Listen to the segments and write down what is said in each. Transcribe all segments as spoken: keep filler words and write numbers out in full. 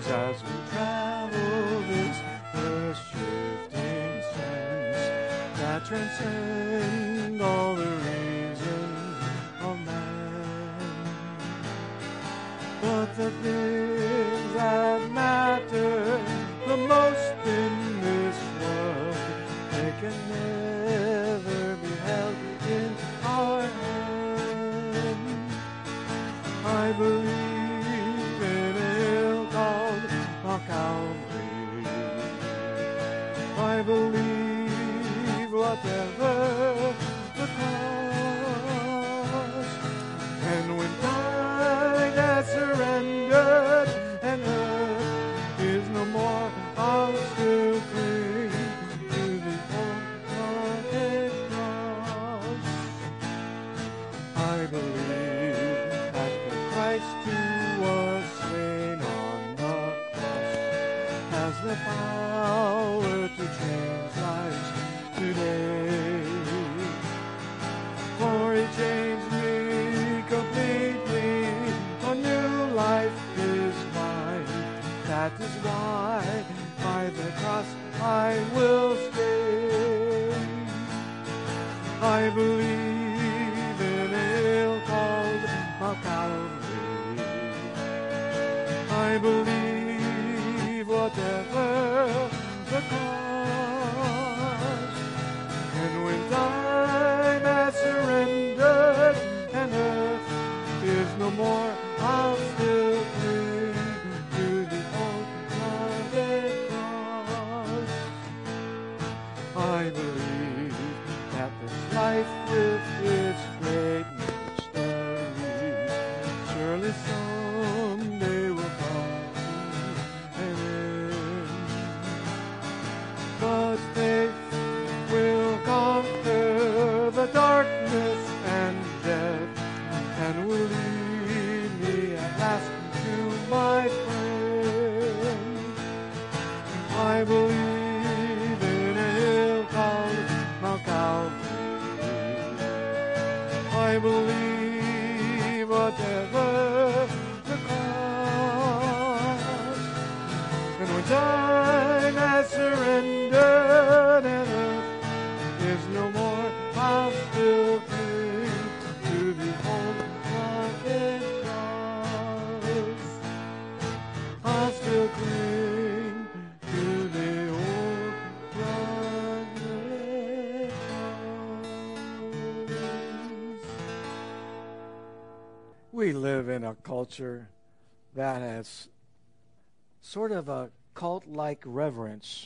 as we travel this earth's shifting sands that transcend all the reason of man. But the things that matter the most in this world, they can never be held in our hand. I believe in a hill called Mount Calvary. I believe whatever the cost. And when time has surrendered and earth is no more, I'll still cling to the old rugged cross. I believe that the Christ who was slain on the cross has the power to change lives today. For he changed me completely, a new life is mine. That is why by the cross I will stay. I believe in a hill called Mount Calvary. I believe whatever the cost. And when time has surrendered and earth is no more, I'll still cling to the old rugged cross. I believe that this life with its great mysteries surely someday will come to an end. But faith will conquer the darkness and death, and will lead me at last to my friend. I believe in a hill called Mount Calvary. I believe whatever the cost. And when time has surrendered and earth is no more, I'll still cling to the old rugged cross. I'll still cling to the old rugged cross. We live in a culture that has sort of a cult-like reverence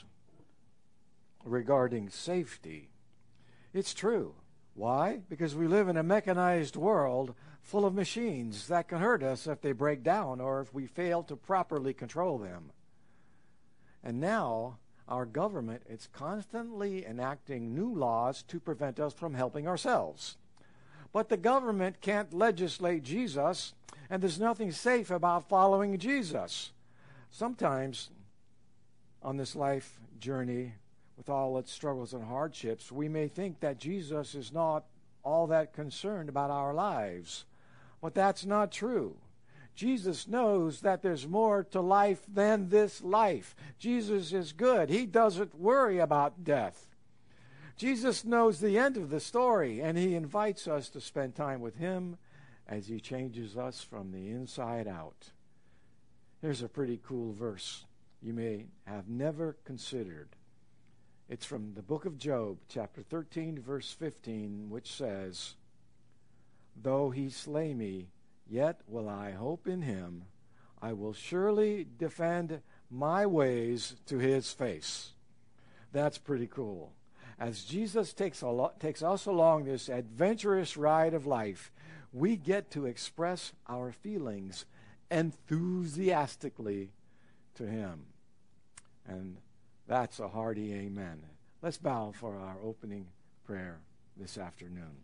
regarding safety. It's true. Why? Because we live in a mechanized world full of machines that can hurt us if they break down or if we fail to properly control them. And now our government is constantly enacting new laws to prevent us from helping ourselves. But the government can't legislate Jesus, and there's nothing safe about following Jesus. Sometimes on this life journey, with all its struggles and hardships, we may think that Jesus is not all that concerned about our lives. But that's not true. Jesus knows that there's more to life than this life. Jesus is good. He doesn't worry about death. Jesus knows the end of the story, and he invites us to spend time with him as he changes us from the inside out. Here's a pretty cool verse you may have never considered. It's from the book of Job, chapter thirteen, verse fifteen, which says, "Though he slay me, yet will I hope in him. I will surely defend my ways to his face." That's pretty cool. As Jesus takes, a lo- takes us along this adventurous ride of life, we get to express our feelings enthusiastically to him. And that's a hearty amen. Let's bow for our opening prayer this afternoon.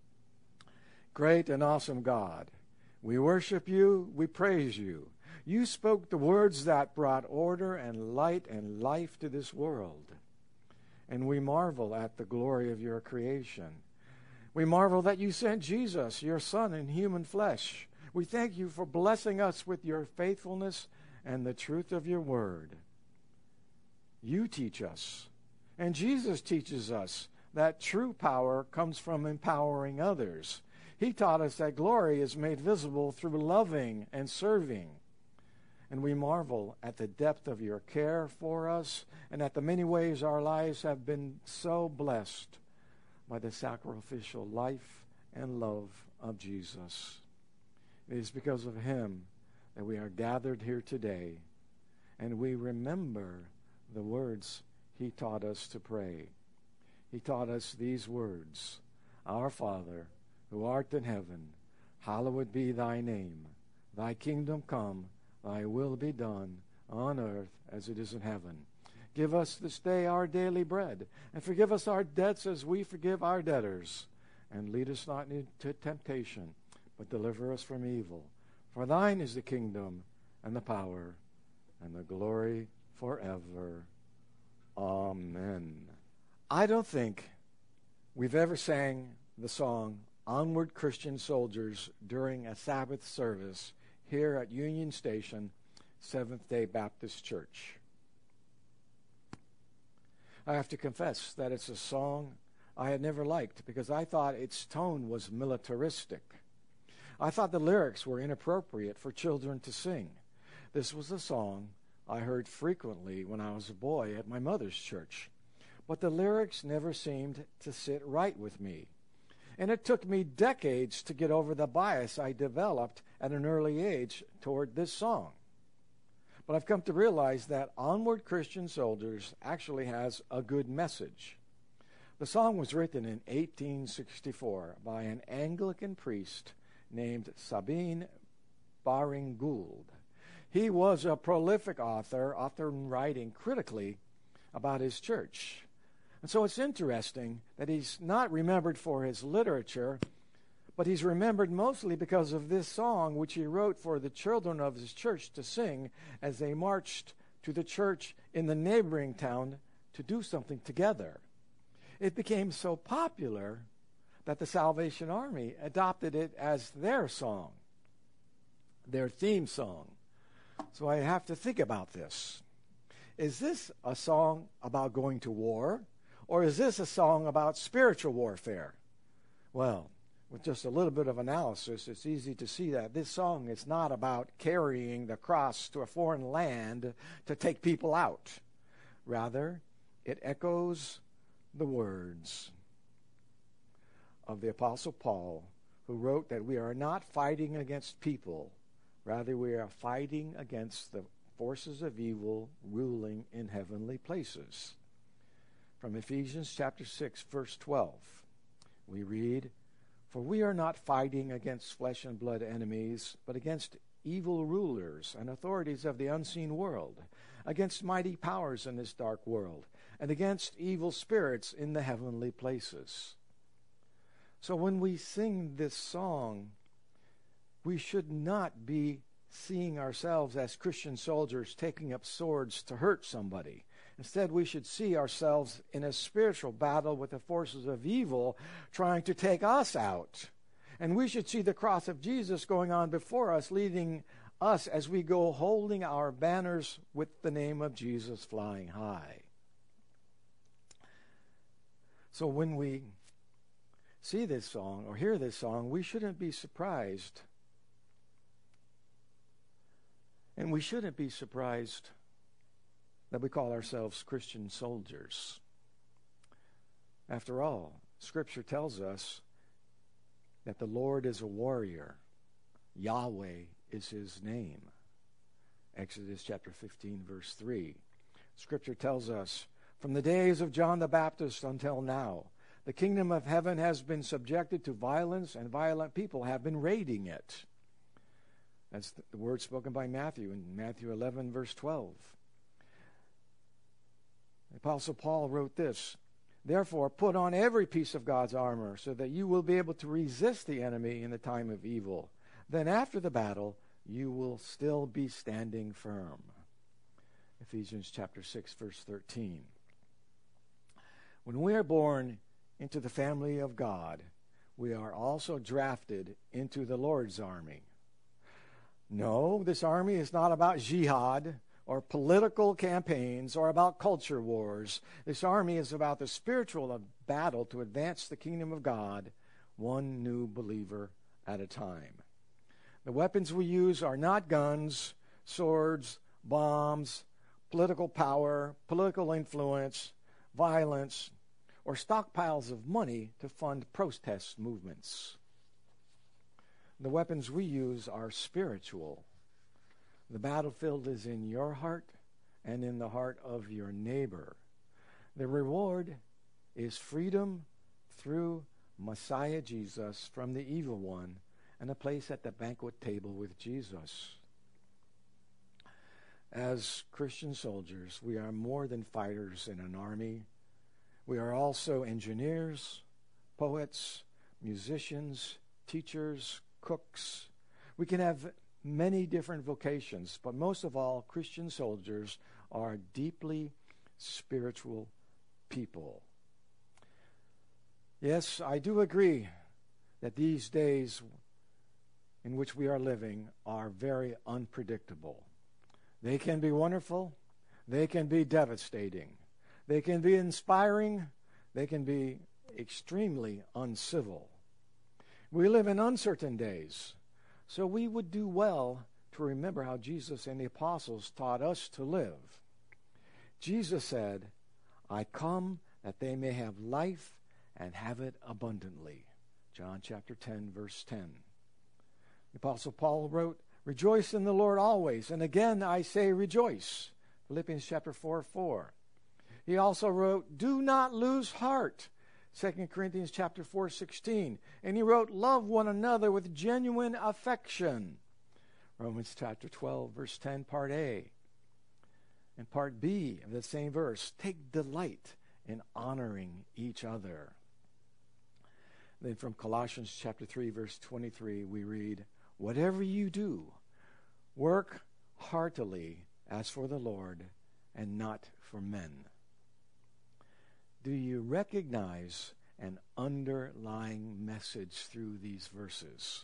Great and awesome God, we worship you, we praise you. You spoke the words that brought order and light and life to this world. And we marvel at the glory of your creation. We marvel that you sent Jesus, your Son, in human flesh. We thank you for blessing us with your faithfulness and the truth of your word. You teach us, and Jesus teaches us that true power comes from empowering others. He taught us that glory is made visible through loving and serving. And we marvel at the depth of your care for us and at the many ways our lives have been so blessed by the sacrificial life and love of Jesus. It is because of him that we are gathered here today, and we remember the words he taught us to pray. He taught us these words: Our Father, who art in heaven, hallowed be thy name. Thy kingdom come, thy will be done, on earth as it is in heaven. Give us this day our daily bread, and forgive us our debts as we forgive our debtors. And lead us not into temptation, but deliver us from evil. For thine is the kingdom, and the power, and the glory forever. Amen. I don't think we've ever sang the song Onward Christian Soldiers during a Sabbath service here at Union Station, Seventh-day Baptist Church. I have to confess that it's a song I had never liked because I thought its tone was militaristic. I thought the lyrics were inappropriate for children to sing. This was a song I heard frequently when I was a boy at my mother's church, but the lyrics never seemed to sit right with me. And it took me decades to get over the bias I developed at an early age toward this song. But I've come to realize that Onward Christian Soldiers actually has a good message. The song was written in eighteen sixty-four by an Anglican priest named Sabine Baring Gould. He was a prolific author, often writing critically about his church. And so it's interesting that he's not remembered for his literature, but he's remembered mostly because of this song, which he wrote for the children of his church to sing as they marched to the church in the neighboring town to do something together. It became so popular that the Salvation Army adopted it as their song, their theme song. So I have to think about this. Is this a song about going to war, or is this a song about spiritual warfare? Well, with just a little bit of analysis, it's easy to see that this song is not about carrying the cross to a foreign land to take people out. Rather, it echoes the words of the Apostle Paul, who wrote that we are not fighting against people. Rather, we are fighting against the forces of evil ruling in heavenly places. From Ephesians chapter six, verse twelve, we read, For we are not fighting against flesh and blood enemies, but against evil rulers and authorities of the unseen world, against mighty powers in this dark world, and against evil spirits in the heavenly places. So when we sing this song, we should not be seeing ourselves as Christian soldiers taking up swords to hurt somebody. Instead, we should see ourselves in a spiritual battle with the forces of evil trying to take us out. And we should see the cross of Jesus going on before us, leading us as we go holding our banners with the name of Jesus flying high. So when we see this song or hear this song, we shouldn't be surprised. And we shouldn't be surprised that we call ourselves Christian soldiers. After all, Scripture tells us that the Lord is a warrior. Yahweh is his name. Exodus chapter fifteen, verse three. Scripture tells us, From the days of John the Baptist until now, the kingdom of heaven has been subjected to violence, and violent people have been raiding it. That's the word spoken by Matthew in Matthew eleven, verse twelve. The Apostle Paul wrote this, Therefore, put on every piece of God's armor so that you will be able to resist the enemy in the time of evil. Then after the battle, you will still be standing firm. Ephesians chapter six, verse thirteen. When we are born into the family of God, we are also drafted into the Lord's army. No, this army is not about jihad or political campaigns or about culture wars. This army is about the spiritual battle to advance the kingdom of God, one new believer at a time. The weapons we use are not guns, swords, bombs, political power, political influence, violence, or stockpiles of money to fund protest movements. The weapons we use are spiritual. The battlefield is in your heart and in the heart of your neighbor. The reward is freedom through Messiah Jesus from the evil one and a place at the banquet table with Jesus. As Christian soldiers, we are more than fighters in an army. We are also engineers, poets, musicians, teachers, cooks. We can have many different vocations, but most of all, Christian soldiers are deeply spiritual people. Yes, I do agree that these days in which we are living are very unpredictable. They can be wonderful. They can be devastating. They can be inspiring. They can be extremely uncivil. We live in uncertain days, so we would do well to remember how Jesus and the apostles taught us to live. Jesus said, "I come that they may have life and have it abundantly." John chapter ten, verse ten. The Apostle Paul wrote, "Rejoice in the Lord always, and again I say rejoice." Philippians chapter four, four. He also wrote, "Do not lose heart." Second Corinthians chapter four, sixteen. And he wrote, "Love one another with genuine affection." Romans chapter twelve, verse ten, part A. And part B of the same verse, "Take delight in honoring each other." Then from Colossians chapter three, verse twenty-three, we read, "Whatever you do, work heartily as for the Lord and not for men." Do you recognize an underlying message through these verses?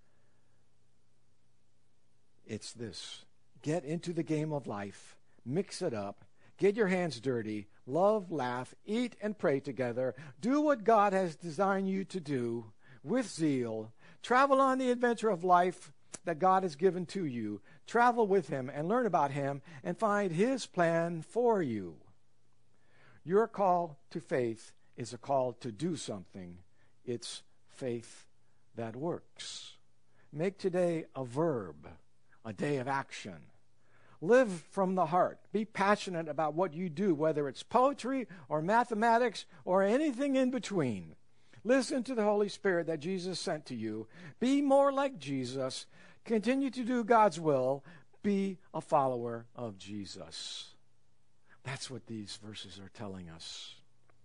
It's this: get into the game of life, mix it up, get your hands dirty, love, laugh, eat, and pray together. Do what God has designed you to do with zeal. Travel on the adventure of life that God has given to you. Travel with Him and learn about Him and find His plan for you. Your call to faith is a call to do something. It's faith that works. Make today a verb, a day of action. Live from the heart. Be passionate about what you do, whether it's poetry or mathematics or anything in between. Listen to the Holy Spirit that Jesus sent to you. Be more like Jesus. Continue to do God's will. Be a follower of Jesus. That's what these verses are telling us.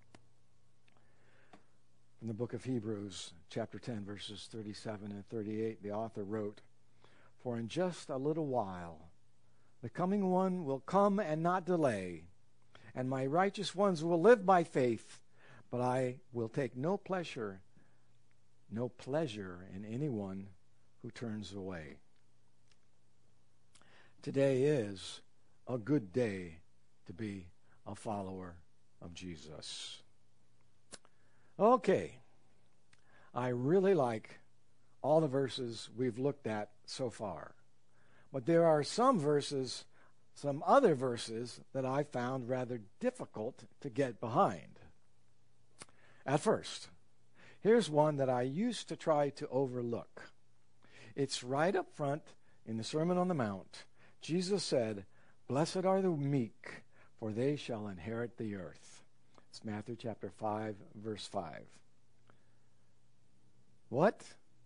In the book of Hebrews, chapter ten, verses thirty-seven and thirty-eight, the author wrote, "For in just a little while the coming one will come and not delay, and my righteous ones will live by faith, but I will take no pleasure, no pleasure in anyone who turns away." Today is a good day to be a follower of Jesus. Okay, I really like all the verses we've looked at so far, but there are some verses, some other verses that I found rather difficult to get behind. At first, here's one that I used to try to overlook. It's right up front in the Sermon on the Mount. Jesus said, "Blessed are the meek, for they shall inherit the earth." It's Matthew chapter five, verse five. What?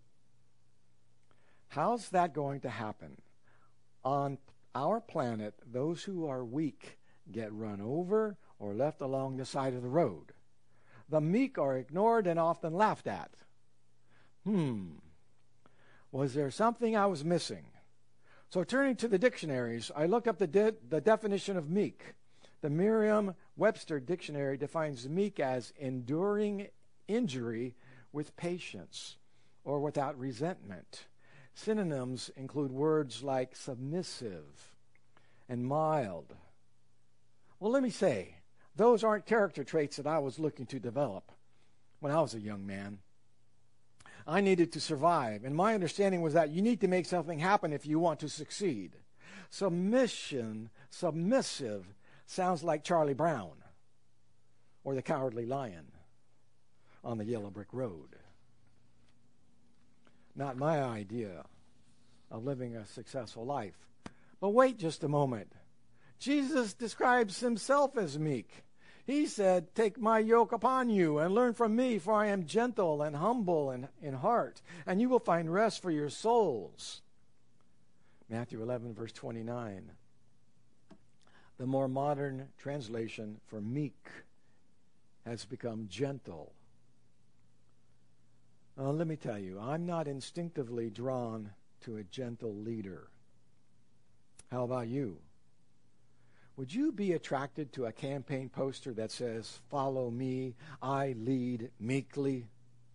How's that going to happen? On our planet, those who are weak get run over or left along the side of the road. The meek are ignored and often laughed at. Hmm. Was there something I was missing? So turning to the dictionaries, I looked up the, de- the definition of meek. The Merriam-Webster dictionary defines meek as enduring injury with patience or without resentment, Synonyms include words like submissive and mild. Well, let me say, those aren't character traits that I was looking to develop when I was a young man. I needed to survive, and my understanding was that you need to make something happen if you want to succeed. Submission, submissive, sounds like Charlie Brown or the Cowardly Lion on the Yellow Brick Road. Not my idea of living a successful life. But wait just a moment. Jesus describes himself as meek. He said, "Take my yoke upon you and learn from me, for I am gentle and humble in, in heart, and you will find rest for your souls." Matthew eleven, verse twenty-nine. The more modern translation for meek has become gentle. Uh, let me tell you, I'm not instinctively drawn to a gentle leader. How about you? Would you be attracted to a campaign poster that says, "Follow me, I lead meekly"?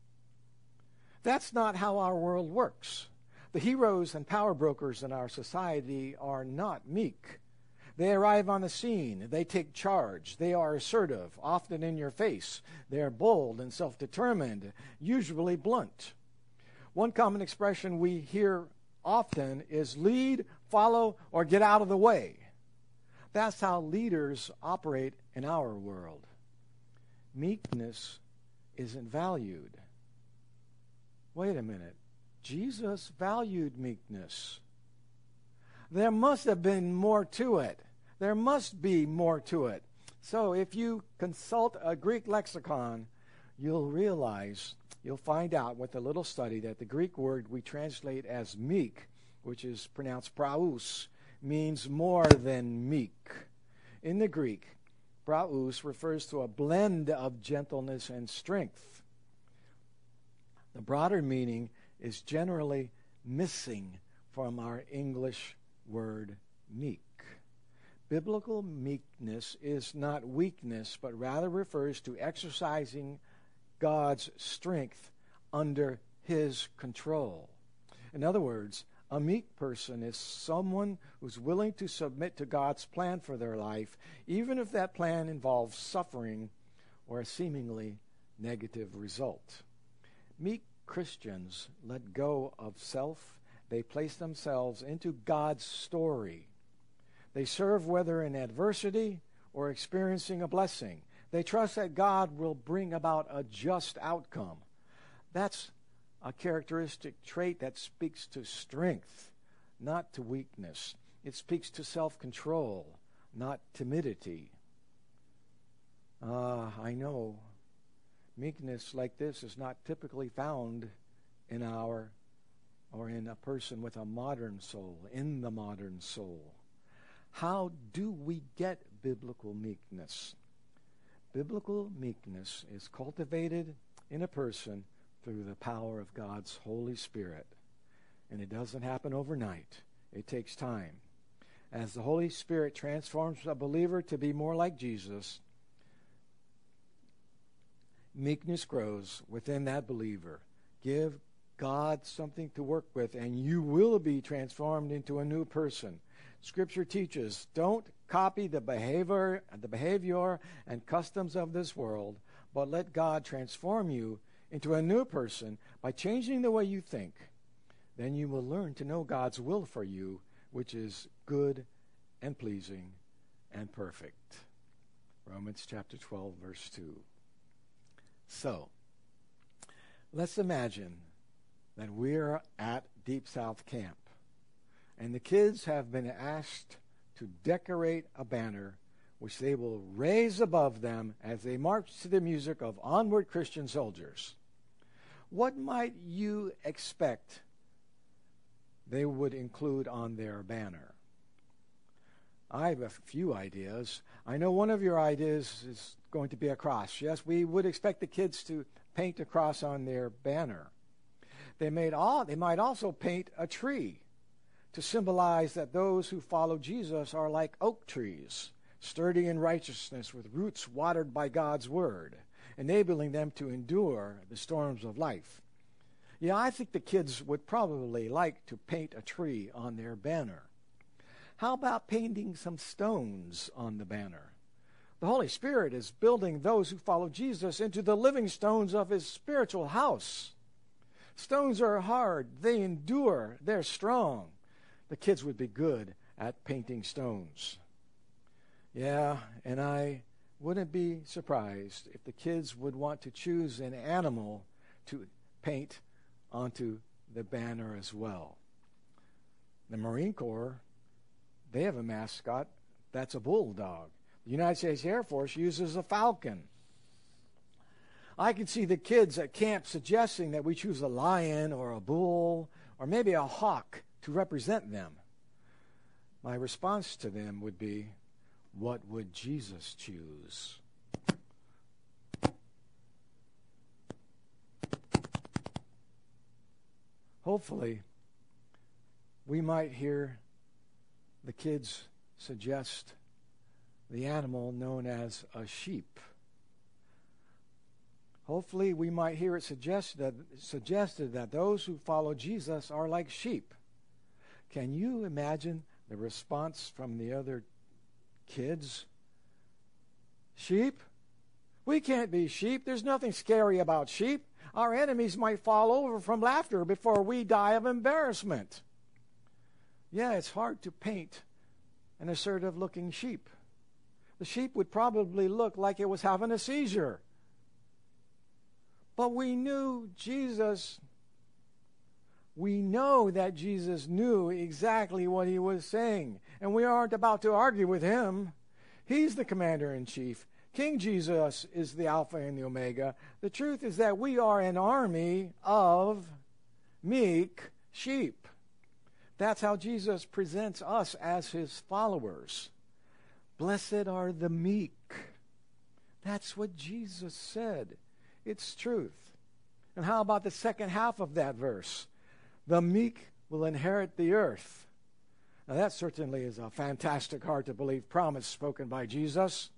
That's not how our world works. The heroes and power brokers in our society are not meek. They arrive on the scene. They take charge. They are assertive, often in your face. They are bold and self-determined, usually blunt. One common expression we hear often is lead, follow, or get out of the way. That's how leaders operate in our world. Meekness isn't valued. Wait a minute. Jesus valued meekness. There must have been more to it. There must be more to it. So if you consult a Greek lexicon, you'll realize, you'll find out with a little study that the Greek word we translate as meek, which is pronounced praus, means more than meek. In the Greek, praus refers to a blend of gentleness and strength. The broader meaning is generally missing from our English word meek. Biblical meekness is not weakness, but rather refers to exercising God's strength under his control. In other words, a meek person is someone who's willing to submit to God's plan for their life, even if that plan involves suffering or a seemingly negative result. Meek Christians let go of self. They place themselves into God's story. They serve whether in adversity or experiencing a blessing. They trust that God will bring about a just outcome. That's a characteristic trait that speaks to strength, not to weakness. It speaks to self-control, not timidity. Ah, uh, I know meekness like this is not typically found in our or in a person with a modern soul, in the modern soul. How do we get biblical meekness? Biblical meekness is cultivated in a person through the power of God's Holy Spirit. And it doesn't happen overnight. It takes time. As the Holy Spirit transforms a believer to be more like Jesus, meekness grows within that believer. Give God something to work with, and you will be transformed into a new person. Scripture teaches, don't copy the behavior, the behavior and customs of this world, but let God transform you into a new person by changing the way you think. Then you will learn to know God's will for you, which is good and pleasing and perfect. Romans chapter twelve, verse two. So, let's imagine that we're at Deep South Camp, and the kids have been asked to decorate a banner which they will raise above them as they march to the music of Onward Christian Soldiers. What might you expect they would include on their banner? I have a few ideas. I know one of your ideas is going to be a cross. Yes, we would expect the kids to paint a cross on their banner. They, made all, they might also paint a tree to symbolize that those who follow Jesus are like oak trees, sturdy in righteousness with roots watered by God's word, enabling them to endure the storms of life. Yeah, I think the kids would probably like to paint a tree on their banner. How about painting some stones on the banner? The Holy Spirit is building those who follow Jesus into the living stones of his spiritual house. Stones are hard, they endure, they're strong. The kids would be good at painting stones. Yeah, and I wouldn't be surprised if the kids would want to choose an animal to paint onto the banner as well. The Marine Corps, they have a mascot that's a bulldog. The United States Air Force uses a falcon. I can see the kids at camp suggesting that we choose a lion or a bull or maybe a hawk to represent them. My response to them would be, what would Jesus choose? Hopefully, we might hear the kids suggest the animal known as a sheep. Hopefully, we might hear it suggested, suggested that those who follow Jesus are like sheep. Can you imagine the response from the other kids? Sheep? We can't be sheep. There's nothing scary about sheep. Our enemies might fall over from laughter before we die of embarrassment. Yeah, it's hard to paint an assertive-looking sheep. The sheep would probably look like it was having a seizure. But we knew Jesus, we know that Jesus knew exactly what he was saying, and we aren't about to argue with him. He's the commander-in-chief. King Jesus is the Alpha and the Omega. The truth is that we are an army of meek sheep. That's how Jesus presents us as his followers. Blessed are the meek. That's what Jesus said. It's truth. And how about the second half of that verse? The meek will inherit the earth. Now that certainly is a fantastic, hard-to-believe promise spoken by Jesus.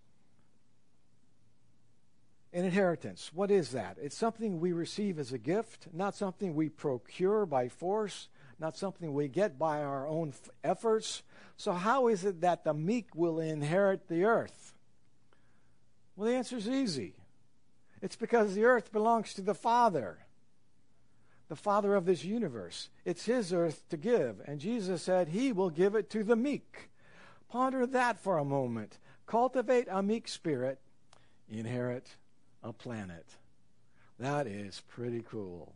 An inheritance, what is that? It's something we receive as a gift, not something we procure by force, not something we get by our own f- efforts. So how is it that the meek will inherit the earth? Well, the answer is easy. It's because the earth belongs to the Father, the Father of this universe. It's his earth to give, and Jesus said he will give it to the meek. Ponder that for a moment. Cultivate a meek spirit, inherit a planet. That is pretty cool.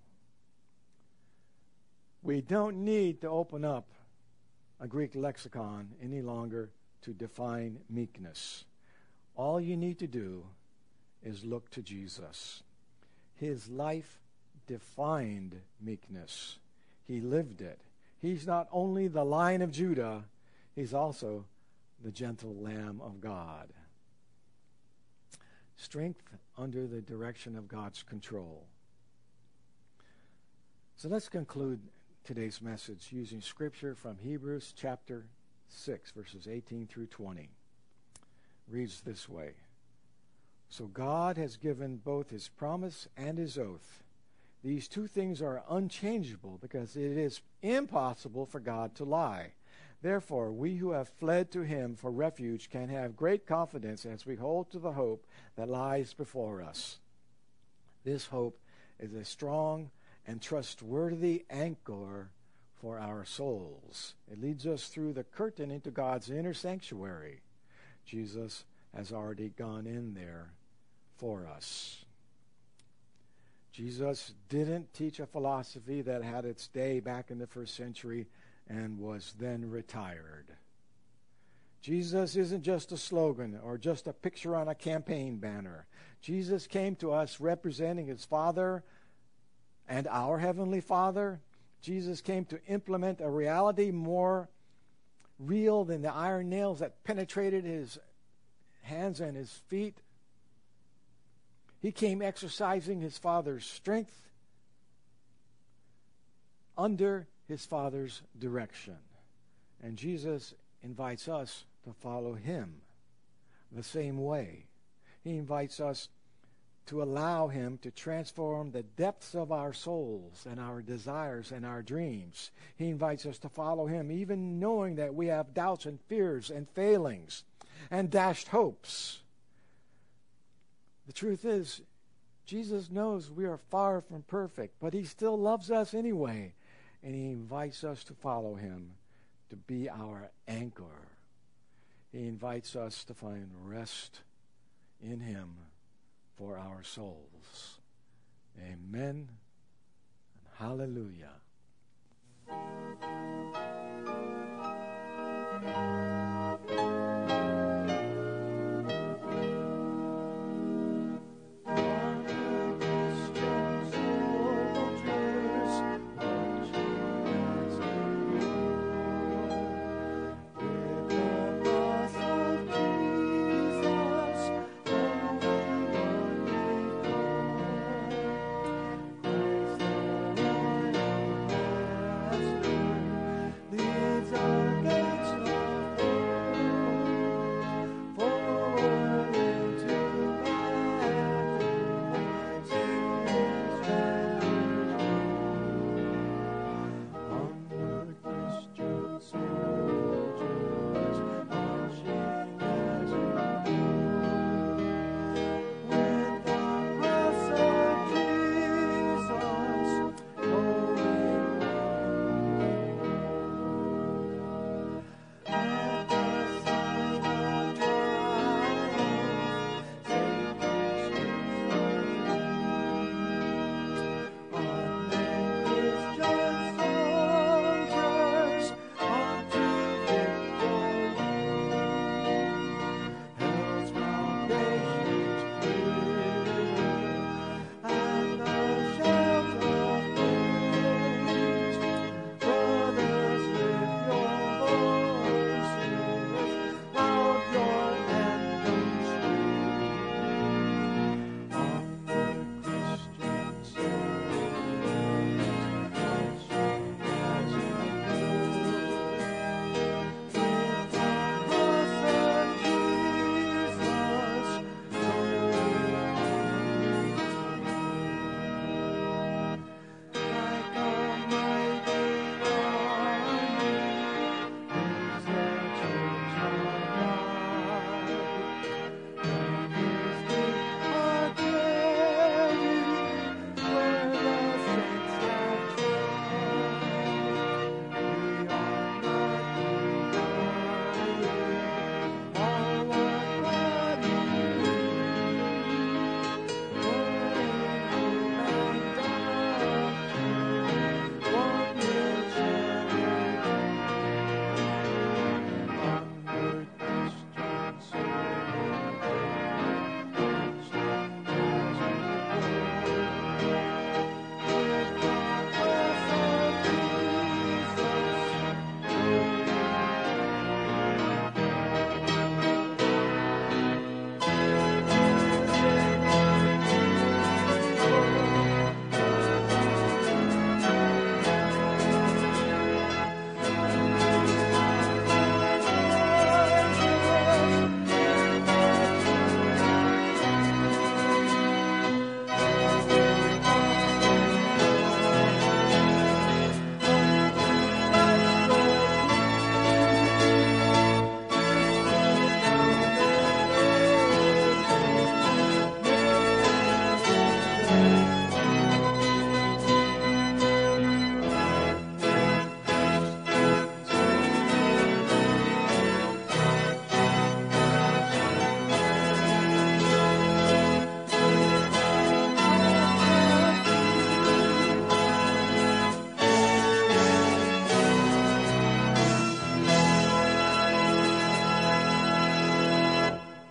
We don't need to open up a Greek lexicon any longer to define meekness. All you need to do is look to Jesus. His life defined meekness. He lived it. He's not only the Lion of Judah, he's also the gentle Lamb of God. Strength under the direction of God's control. So let's conclude today's message using scripture from Hebrews chapter six, verses eighteen through twenty. Reads this way. So God has given both his promise and his oath. These two things are unchangeable because it is impossible for God to lie. Therefore, we who have fled to him for refuge can have great confidence as we hold to the hope that lies before us. This hope is a strong and trustworthy anchor for our souls. It leads us through the curtain into God's inner sanctuary. Jesus has already gone in there for us. Jesus didn't teach a philosophy that had its day back in the first century and was then retired. Jesus isn't just a slogan or just a picture on a campaign banner. Jesus came to us representing his Father and our Heavenly Father. Jesus came to implement a reality more real than the iron nails that penetrated his hands and his feet. He came exercising his Father's strength under his Father's direction. And Jesus invites us to follow him the same way. He invites us to allow him to transform the depths of our souls and our desires and our dreams. He invites us to follow him, even knowing that we have doubts and fears and failings and dashed hopes. The truth is, Jesus knows we are far from perfect, but he still loves us anyway, and he invites us to follow him, to be our anchor. He invites us to find rest in him for our souls. Amen and hallelujah.